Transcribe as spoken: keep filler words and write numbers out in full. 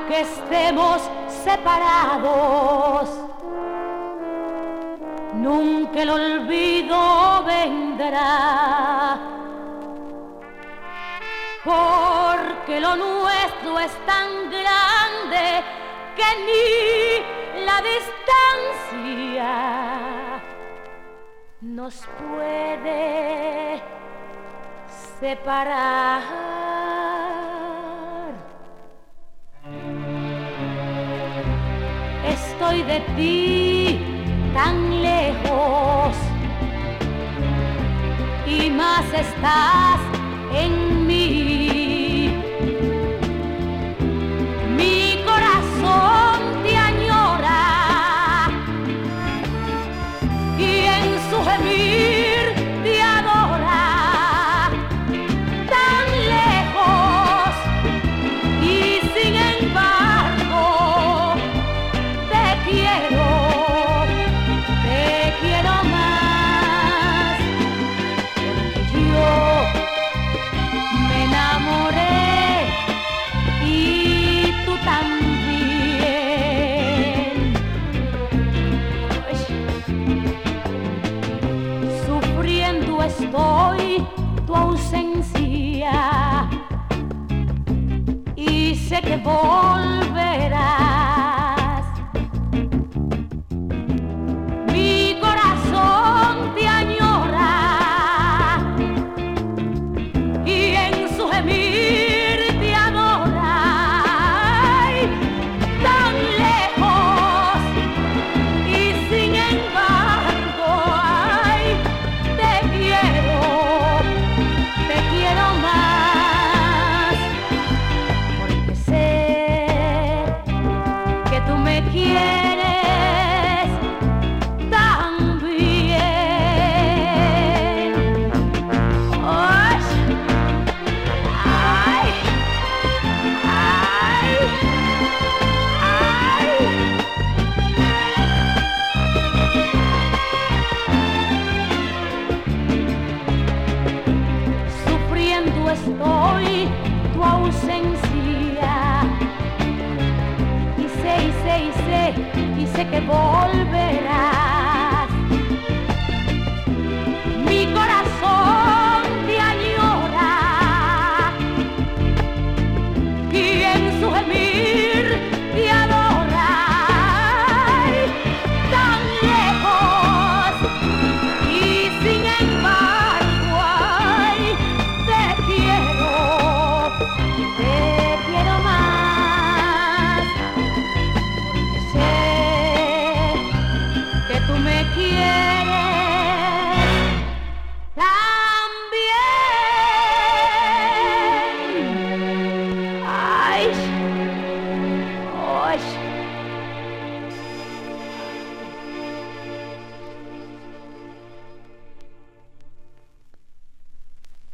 aunque estemos separados, nunca el olvido vendrá, porque lo nuestro es tan grande que ni la distancia nos puede separar. Estoy de ti tan lejos y más estás en mí. Mi corazón te añora y en su gemir te adora, tan lejos y sin embargo te quiero, te quiero más, porque yo me enamoré y tú también. Sufriendo estoy tu ausencia y sé que volverás. Mi corazón te añora y en su gemir te adora, ay, tan lejos y sin embargo, ay, te quiero, te quiero más, porque sé que tú me quieres tan bien. Ay, ay, ay, sufriendo estoy tu ausencia y sé, y sé, y sé, y sé que volverás. Mi corazón te añora y en su gemir te adora, ay, tan lejos y sin embargo, ay, te quiero, te quiero más, porque sé que tú me quieres